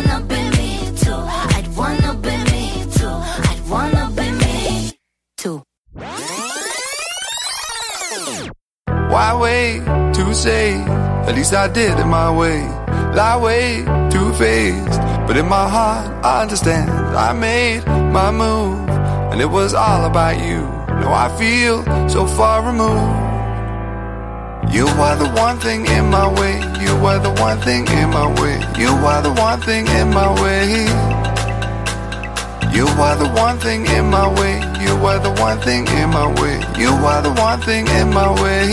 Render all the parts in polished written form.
wanna be me too. I'd wanna be me too. I'd wanna be me too. Why wait to say? At least I did it my way. Lie way too faced, but in my heart I understand. I made my move, and it was all about you. Now I feel so far removed. You were the one thing in my way. You were the one thing in my way. You were the one thing in my way. You were the one thing in my way. You were the one thing in my way. You were the one thing in my way.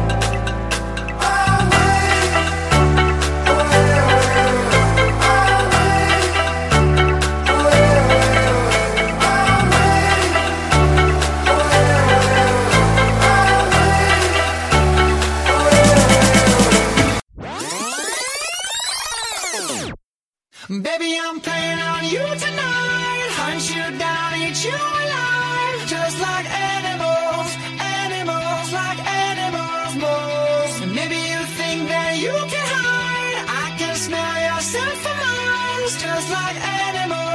Baby, I'm playing on you tonight. Hunt you down, eat you alive. Just like animals, animals, like animals, moles. And maybe you think that you can hide. I can smell yourself for miles. Just like animals.